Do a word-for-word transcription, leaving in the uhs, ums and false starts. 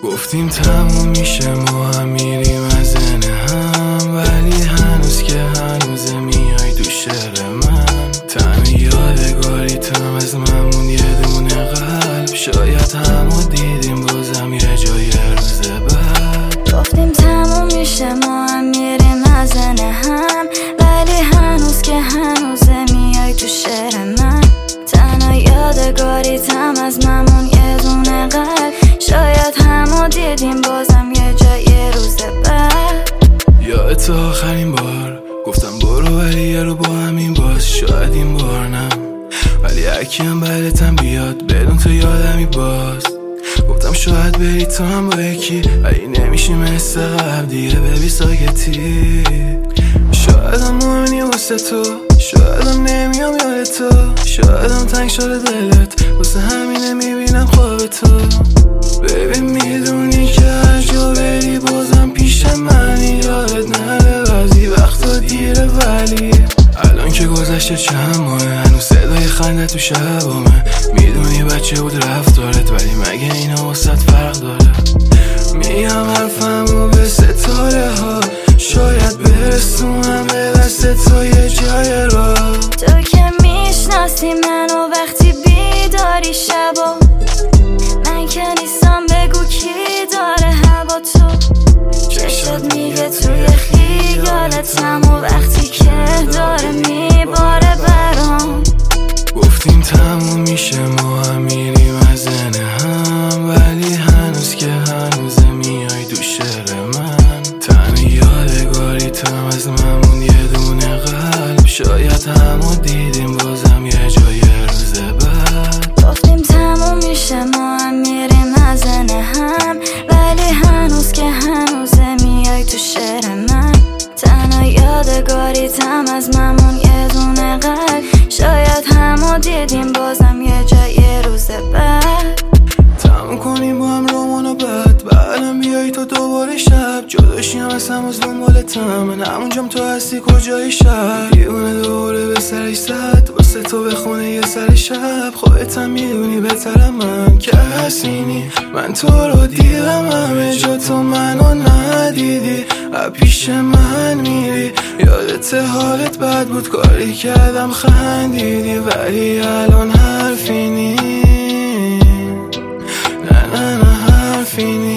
گفتیم تموم میشه ما هم میریم از هم، ولی هنوز که هنوز میای تو شعر من. تنها یادگاری تم از ممون یه دونه قلب، شاید همو دیدیم بازم یه جای روز بعد. گفتیم تموم میشه ما هم میریم از هم، ولی هنوز که هنوز میای تو شعر من. تنها یادگاری تم از ممون یه دونه قلب، شاید همو دیدیم بازم یه جای روز بعد. یادت آخرین بار گفتم برو ولی یه رو با همین باز، شاید این بار نه، ولی هرکیم بعدتم بیاد بدون تو یادمی باز. گفتم شاید بری تو هم با یکی، ولی نمیشی مثل قبل دیگه ببی ساکتی. شایدم مهمونی واسه تو، شایدم نمیام یاد تو، شایدم تنگ شده دلت واسه همینه میبینم خواب تو. ببین میدونی که هر جا بری بازم پیش منی، یادت نره بعضی وقتا دیره، ولی الان که گذشته چند ماه هنوز صدای خنده تو شبامه. میدونی بچه بود رفتارت، ولی مگه اینا واسط فرق داره؟ میگم حرفمو به ستاره ها، شاید برسونم به دست تو یه جای را. تو که میشناسی منو وقتی بیداری شبا، من که نیستم بگو کی داره هوا تو. چشت میگه توی خیالتم و وقتی که داره میباره برام. گفتیم تموم میشه ما هم میریم از هم، ولی هنوز که هنوز میای تو شعر من. تنها یادگاری تم از ممون یه دونه قلب، شاید همو دیدیم بازم یه جای روز بعد. گفتیم تموم میشه ما هم میریم از هم، ولی هنوز که هنوز میای تو شعر من. تنها یادگاری تم از ممون یه دونه قلب، شاید همو دیدیم بازم یه جای روز بعد. تموم کنیم با هم رومان و بعد بعدم بیایی تو دوباره شب، جداشیم از هم از دنبالتم، من همونجام تو هستی کجای شب. دیونه دوره به سرش زد واسه تو بخونه یه سر شب، خودتم میدونی بهترم من که حسینی. من تو رو دیدم همه جا تو منو ندیدی، پیش من میری یادت حالت بد بود کاری کردم خندیدی، ولی الان حرفی نی، نه نه نه حرفی نی.